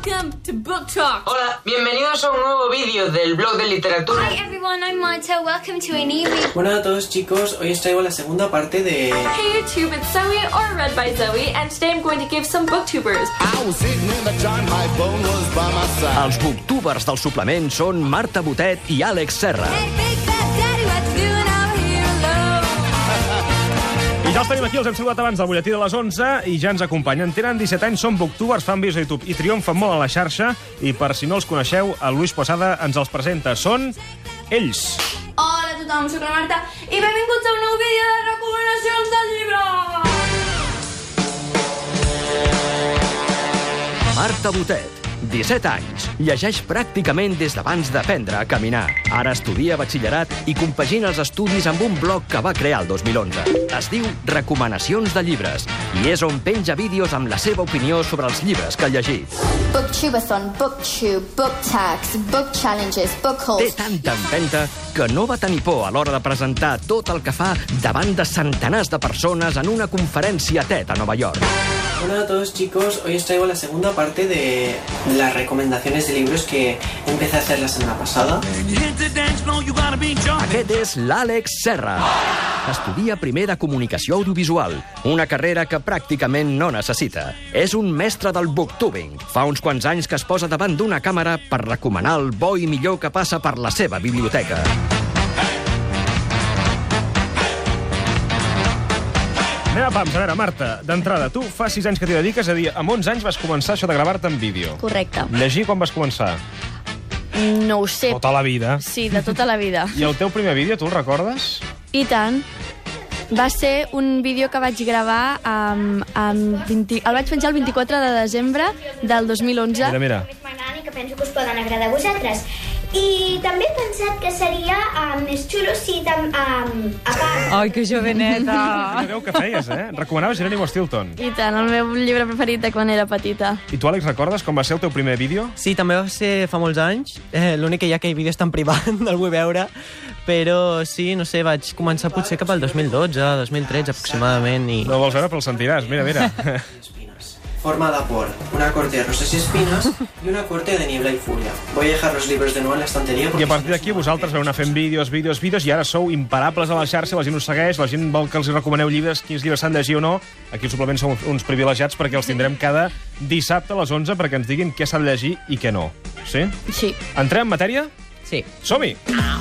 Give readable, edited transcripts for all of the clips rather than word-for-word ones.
Welcome to Book Talk. Hola, bienvenidos a un nuevo vídeo del blog de literatura. Hi everyone, I'm Marta. Welcome to a new video. Hola a todos chicos, hoy os traigo la segunda parte de... Hey YouTube, it's Zoe, or Read by Zoe, and today I'm going to give some booktubers. Els booktubers del suplement són Marta Botet i Àlex Serra. Hey, big fat daddy, what you doing out here alone? I ja els tenim aquí, els hem saludat abans del butlletí de les 11 i ja ens acompanyen. Tenen 17 anys, són booktubers, fan vídeos a YouTube i triomfen molt a la xarxa. I per si no els coneixeu, el Luis Posada ens els presenta. Són ells. Hola a tothom, soc la Marta, i benvinguts a un nou vídeo de recomanacions de llibres! Marta Botet, 17 anys, llegeix pràcticament des d'abans d'aprendre a caminar. Ara estudia batxillerat i compagina els estudis amb un blog que va crear el 2011. Es diu Recomanacions de llibres i és on penja vídeos amb la seva opinió sobre els llibres que ha llegit. Booktubeathon, booktube, book tags, book challenges, book hauls. Té tanta empenta que no va tenir por a l'hora de presentar tot el que fa davant de centenars de persones en una conferència TED a Nova York. Hola a todos chicos, hoy os traigo la segunda parte de las recomendaciones de libros que empecé a hacer la semana pasada. Aquest és l'Àlex Serra. Estudia primer de comunicació audiovisual, una carrera que pràcticament no necessita. És un mestre del booktubing. Fa uns quants anys que es posa davant d'una càmera per recomanar el bo i millor que passa per la seva biblioteca. Anem a pams. A veure, Marta, d'entrada, tu fa 6 anys que t'hi dediques, és a dir, amb 11 anys vas començar això de gravar-te en vídeo. Correcte. Llegir quan vas començar? No ho sé. Tota la vida. Sí, de tota la vida. I el teu primer vídeo, tu el recordes? I tant. Va ser un vídeo que vaig gravar el vaig penjar el 24 de desembre del 2011. Mira. Que m'agraden i que penso que us poden agradar a vosaltres. I també he pensat que seria més xulo si a part... Ai, que joveneta! Quina veu que feies, eh? Recomanaves Jerónimo Stilton. I tant, el meu llibre preferit de quan era petita. I tu, Àlex, recordes com va ser el teu primer vídeo? Sí, també va ser fa molts anys. L'únic que hi ha aquell vídeo és tan privat, no el vull veure. Però sí, no sé, vaig començar potser cap al 2012, 2013 aproximadament. I... No el vols veure, però el sentiràs. Mira, mira. Formada por una corte de rosas y espinas y una corte de niebla y furia. Voy a dejar los libros de nuevo en la estantería porque... I a partir d'aquí vosaltres veu anar fent vídeos i ara sou imparables a la xarxa, la gent us segueix, la gent vol que els recomaneu llibres, quins llibres s'han de llegir o no. Aquí al suplement som uns privilegiats perquè els tindrem cada dissabte a les 11 perquè ens diguin què s'ha de llegir i què no. Sí? Sí. Entrem en matèria? Sí. Som-hi!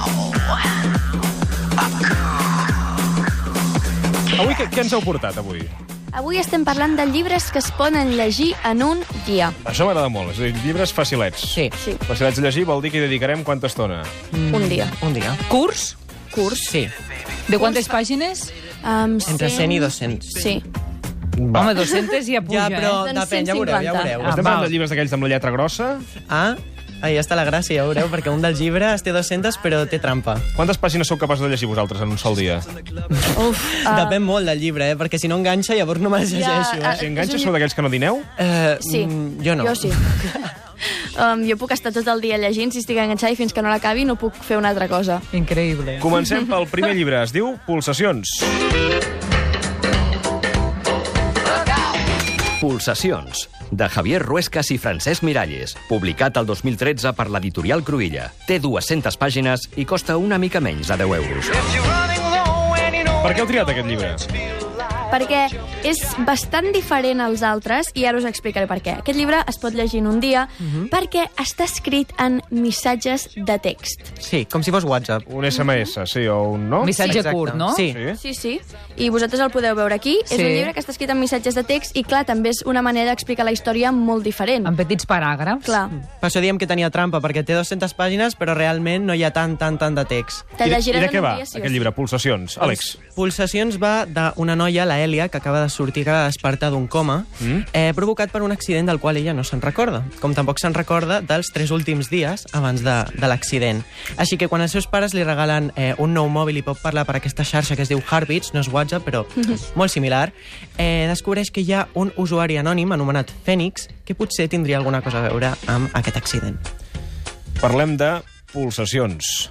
Avui què ens heu portat, avui? Avui estem parlant de llibres que es poden llegir en un dia. Això m'agrada molt, és a dir, llibres facilets. Sí. Sí. Facilets de llegir vol dir que hi dedicarem quanta estona? Un dia. Un dia. Curs? Curs. Sí. De quantes pàgines? Entre 100 i 200. Sí. Home, 200 ja puja, Ja, però Doncs depèn, ja veureu, ja 150. veureu. Estem val. parlant de llibres d'aquells amb la lletra grossa. Ahí està la gràcia, ja veureu, perquè un dels llibres té 200 però té trampa. Quantes pàgines sou capaços de llegir vosaltres en un sol dia? Uf. Depèn molt del llibre, perquè si no enganxa llavors no me les llegeixo. Si enganxes, sou d'aquells que no dineu? Sí. Jo no. Jo sí. Jo puc estar tot el dia llegint si estic enganxada i fins que no l'acabi no puc fer una altra cosa. Increïble. Comencem pel primer llibre, es diu Pulsacions. Pulsacions, de Javier Ruescas i Francesc Miralles, publicat el 2013 per l'editorial Cruïlla. Té 200 pàgines i costa una mica menys de 10 euros. Per què heu triat aquest llibre? Perquè és bastant diferent als altres i ara us explicaré per què. Aquest llibre es pot llegir en un dia perquè està escrit en missatges de text. Sí, com si fos WhatsApp. Un SMS, sí, o un no? Missatge Exacte. curt, no? Sí. Sí, sí. I vosaltres el podeu veure aquí. És Sí. un llibre que està escrit en missatges de text i, clar, també és una manera d'explicar la història molt diferent. En petits paràgrafs. Clar. Per això diem que tenia trampa, perquè té 200 pàgines, però realment no hi ha tant de text. Te'l I llegiràs de què en un va, dia, sí o aquest sí. llibre, Pulsacions? Àlex. Pulsacions va d'una noia, la Èlia, que acaba de sortir, acaba de despertar d'un coma, provocat per un accident del qual ella no se'n recorda, com tampoc se'n recorda dels 3 últims dies abans de l'accident. Així que quan els seus pares li regalen un nou mòbil i pot parlar per aquesta xarxa que es diu Heartbeats, no és WhatsApp, però molt similar, descobreix que hi ha un usuari anònim anomenat Fènix que potser tindria alguna cosa a veure amb aquest accident. Parlem de Pulsacions.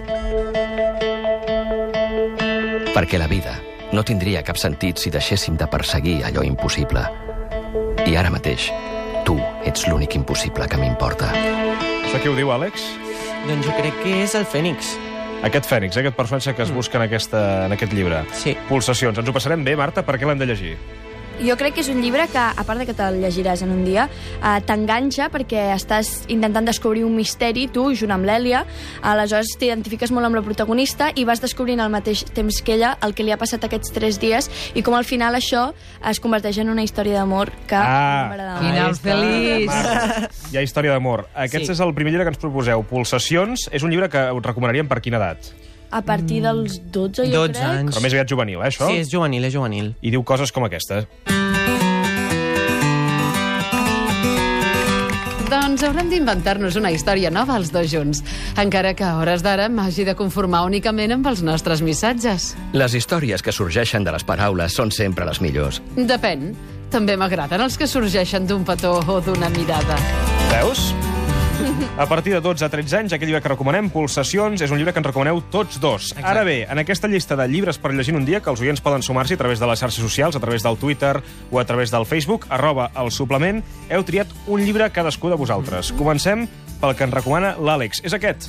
Perquè la vida no tindria cap sentit si deixéssim de perseguir allò impossible. I ara mateix, tu ets l'únic impossible que m'importa. Això qui ho diu, Àlex? Doncs jo crec que és el Fènix. Aquest Fènix, aquest personatge que es busca en aquest llibre. Sí. Pulsacions. Ens ho passarem bé, Marta? Per què l'hem de llegir? Jo crec que és un llibre que, a part de que te'l llegiràs en un dia, t'enganxa perquè estàs intentant descobrir un misteri, tu, junt amb l'Èlia, aleshores t'identifiques molt amb la protagonista i vas descobrint al mateix temps que ella el que li ha passat aquests 3 dies i com al final això es converteix en una història d'amor que m'agrada molt. Final feliç. Hi ha història d'amor. Aquest és el primer llibre que ens proposeu. Pulsacions és un llibre que us recomanaríem per quina edat? A partir dels 12, jo 12 crec. anys. Però més aviat juvenil, això? Sí, és juvenil, és juvenil. I diu coses com aquesta. Doncs haurem d'inventar-nos una història nova els dos junts, encara que a hores d'ara m'hagi de conformar únicament amb els nostres missatges. Les històries que sorgeixen de les paraules són sempre les millors. Depèn. També m'agraden els que sorgeixen d'un petó o d'una mirada. Veus? A partir de 12 a 13 anys, aquest llibre que recomanem, Pulsacions, és un llibre que ens recomaneu tots dos. Exacte. Ara bé, en aquesta llista de llibres per llegir en un dia, que els oients poden sumar-s'hi a través de les xarxes socials, a través del Twitter o a través del Facebook, @elsuplement, heu triat un llibre cadascú de vosaltres. Comencem pel que ens recomana l'Àlex. És aquest.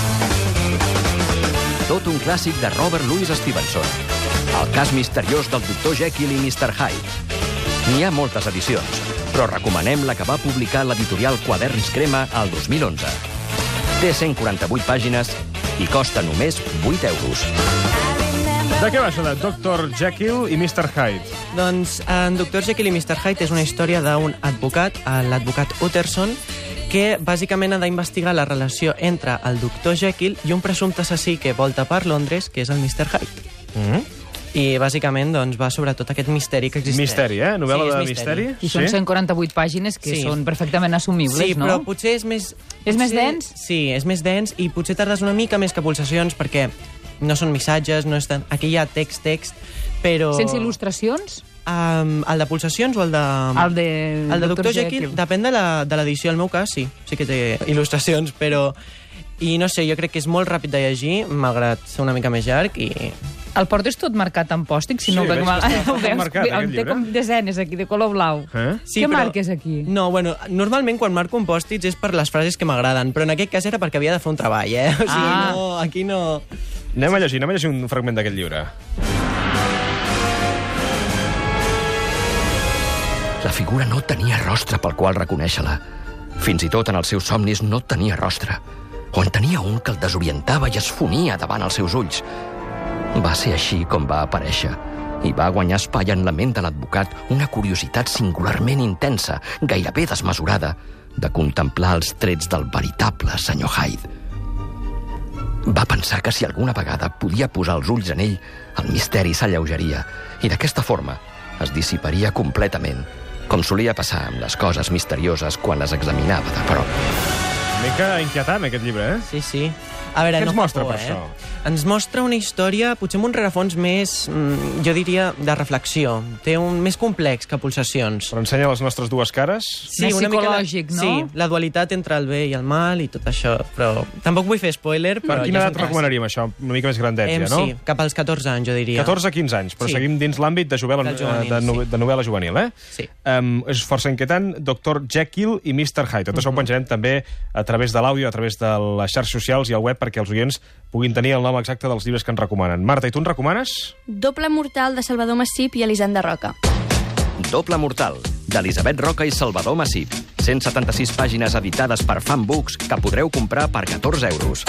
Tot un clàssic de Robert Louis Stevenson. El cas misteriós del Dr. Jekyll i Mr. Hyde. N'hi ha moltes edicions, però recomanem la que va publicar l'editorial Quaderns Crema al 2011. Té 148 pàgines i costa només 8 euros. De què va això de Dr. Jekyll i Mr. Hyde? Doncs en Dr. Jekyll i Mr. Hyde és una història d'un advocat, l'advocat Utterson, que bàsicament ha d'investigar la relació entre el Dr. Jekyll i un presumpte assassí que volta per Londres, que és el Mr. Hyde. I bàsicament doncs, va sobre tot aquest misteri que existeix. Misteri, eh? Novel·la és de misteri? I són 148 pàgines que són perfectament assumibles, sí, no? però potser és més... És més dens? Sí, és més dens i potser tardes una mica més que Pulsacions perquè no són missatges, no és tant... Aquí hi ha text, però... Sense il·lustracions? El de Pulsacions o el de... El de Dr. Jekyll, depèn de l'edició. En el meu cas, sí que té il·lustracions, però... I no sé, jo crec que és molt ràpid de llegir, malgrat ser una mica més llarg i... El portes tot marcat amb pòstic? Si no, veig que està ho veus, marcat, aquest té llibre. com desenes aquí, de color blau. Sí, Què però- marques aquí? No, bueno, normalment quan marco un pòstits és per les frases que m'agraden, però en aquest cas era perquè havia de fer un treball, eh? O sigui, no, aquí no... Anem a llegir un fragment d'aquest llibre. La figura no tenia rostre pel qual reconèixer-la. Fins i tot en els seus somnis no tenia rostre. O en tenia un que el desorientava i es fonia davant els seus ulls. Va ser així com va aparèixer, i va guanyar espai en la ment de l'advocat una curiositat singularment intensa, gairebé desmesurada, de contemplar els trets del veritable senyor Hyde. Va pensar que si alguna vegada podia posar els ulls en ell, el misteri s'alleugeria, i d'aquesta forma es dissiparia completament, com solia passar amb les coses misterioses quan les examinava de prop. Una mica inquietant, aquest llibre, eh? Sí. A veure, Què ens no fa mostra por, per això? Ens mostra una història, potser amb un rerefons més, jo diria, de reflexió. Té un més complex que Pulsacions. Però ensenya les nostres dues cares. Sí, Més una mica psicològic, no? Sí, la dualitat entre el bé i el mal i tot això. Però tampoc vull fer spoiler, Per però... quina ja és edat un clàssic. recomanaríem això? Una mica més grandet, ja, no? Sí, cap als 14 anys, jo diria. 14-15 anys, però Sí. seguim dins l'àmbit de Del juvenil, de novel·la juvenil, eh? Sí. És força inquietant, Dr. Jekyll i Mr. Hyde. Tot això ho penjarem també a través de l'àudio, a través de les xarxes socials i al web perquè els oients puguin tenir el nom exacte dels llibres que ens recomanen. Marta, i tu en recomanes? Doble mortal de Salvador Massip i Elisenda Roca. Doble mortal, d'Elisabet Roca i Salvador Massip. 176 pàgines editades per Fan Books que podreu comprar per 14 euros.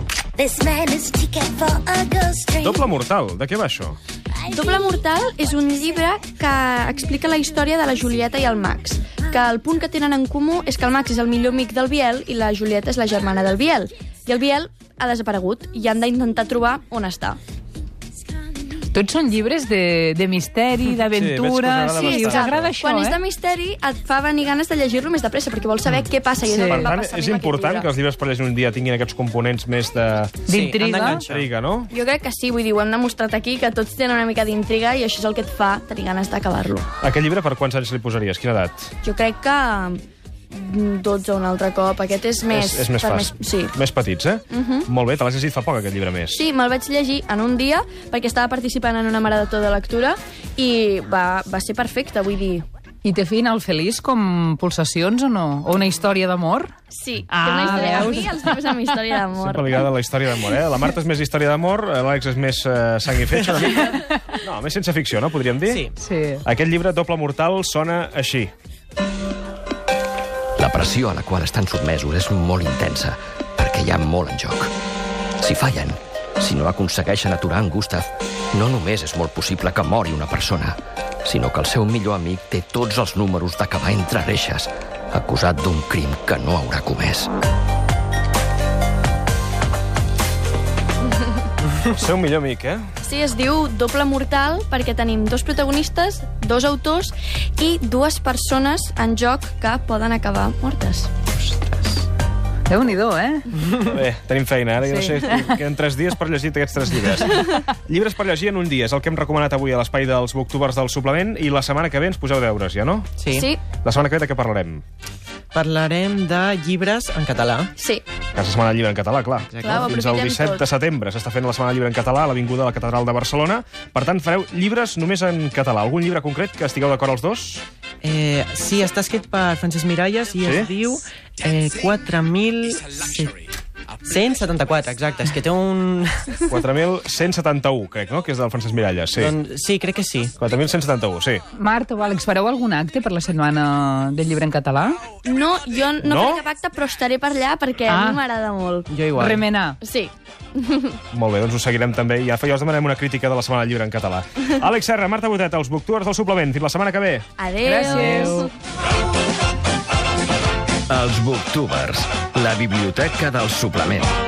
Doble mortal, de què va això? Doble mortal és un llibre que explica la història de la Julieta i el Max, que el punt que tenen en comú és que el Max és el millor amic del Biel i la Julieta és la germana del Biel. I el Biel ha desaparegut i han d'intentar trobar on està. Tots són llibres de misteri, d'aventura... veig que us agrada Sí, us bastant. agrada això, Quan és de eh? misteri et fa venir ganes de llegir-lo més de pressa, perquè vols saber què passa i és Sí. el que Per em va tant, passar a mi és amb aquest important llibre. que els llibres per llegir un dia tinguin aquests components més de... D'intriga. han d'enganxar. intriga, no? Jo crec que sí, vull dir, ho hem demostrat aquí, que tots tenen una mica d'intriga i això és el que et fa tenir ganes d'acabar-lo. Aquest llibre per quants anys li posaries? Quina edat? Jo crec que 12 un altre cop. Aquest és més... És més per fàcil. Sí. Més petits, eh? Molt bé, te l'has llegit fa poc, aquest llibre més. Sí, me'l vaig llegir en un dia perquè estava participant en una marató de lectura i va ser perfecte, vull dir, I té final feliç com Pulsacions o no? O una història d'amor? Sí, Ah, té una història veus? amb mi, els llibres amb història d'amor. Sempre ligada a la història d'amor, eh? La Marta és més història d'amor, l'Àlex és més sang i fetge, una mica. No, més ciència ficció, no? Podríem dir? Sí. Sí. Aquest llibre, Doble Mortal, sona així. La pressió a la qual estan sotmesos és molt intensa, perquè hi ha molt en joc. Si fallen, si no aconsegueixen aturar en Gustav, no només és molt possible que mori una persona, sinó que el seu millor amic té tots els números d'acabar entre reixes, acusat d'un crim que no haurà comès. El seu millor amic, eh? Sí, es diu Doble Mortal perquè tenim 2 protagonistes, 2 autors i 2 persones en joc que poden acabar mortes. Déu-n'hi-do, eh? Bé, tenim feina, ara. Jo no Sí. sé, queden 3 dies per llegir aquests 3 llibres. Llibres per llegir en un dia, és el que hem recomanat avui a l'espai dels Booktubers del suplement, i la setmana que ve ens poseu deures, ja no? Sí. Sí, La setmana que ve de què parlarem? Parlarem de llibres en català. sí. Casa Setmana del Llibre en català, clar. Clar, ho Fins al aprofitem 17 tot. de setembre s'està fent la Setmana del Llibre en català a l'Avinguda de la Catedral de Barcelona. Per tant, fareu llibres només en català. Algun llibre concret que estigueu d'acord els dos? Sí, està escrit per Francesc Miralles i es diu 4.174, exacte. És que té un... 4.171, crec, no? Que és del Francesc Miralles, sí. Doncs, sí, crec que sí. 4.171, sí. Marta o Àlex, fareu algun acte per la setmana del llibre en català? No, jo no, No? faré cap acte, però estaré per allà perquè a mi m'agrada molt. Jo igual. Remenar. Sí. Molt bé, doncs ho seguirem també. Ja us demanem una crítica de la Setmana del Llibre en català. Àlex Serra, Marta Botet, els Booktubers del suplement. Fins la setmana que ve. Adéu. Gràcies. Els Booktubers, la biblioteca del suplement.